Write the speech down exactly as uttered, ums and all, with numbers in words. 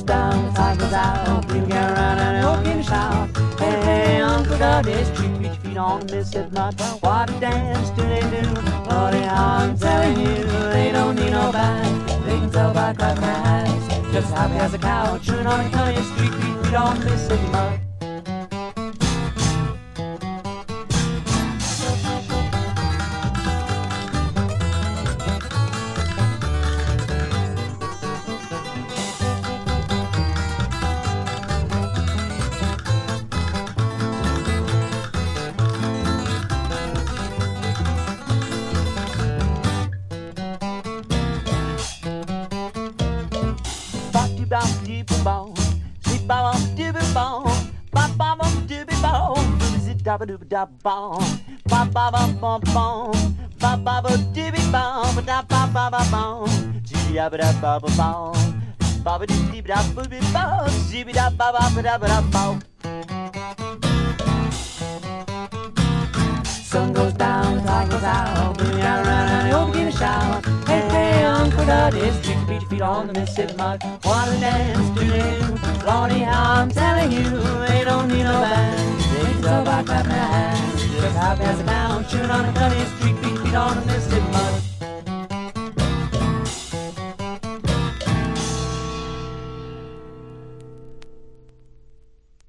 goes down, the tide goes out, people get around and they all can shout. Hey, hey, Uncle Dudley's cheek, beat your feet on the Mississippi mud. What a dance do they do? Lordy, I'm telling you, they don't need no band. They can tell by clapping their hands. Just happy as a cow, chewing on a Cunningham street, beat your feet on the Mississippi mud. Bop dibby bom, zip bop dibby bom, bop bop dibby bom, zip dabba dibby dabba bom, bop bop bom bom, bop bop dibby bom, bop bop bop bom, zip dabba dabba bom, bop dibby dabba bom, zip dabba dabba dabba bom. Sun goes down, the tide goes out, blue out around and they all begin to shout. Hey, hey, Uncle Dudley's cheek, beat your feet on the Mississippi mud. What a dance do they do? Lordy, how I'm telling you, they don't need no band. They can tell by clapping their hands. Just happy as a cow, chewing on a Cunningham street, beat your feet on the Mississippi mud.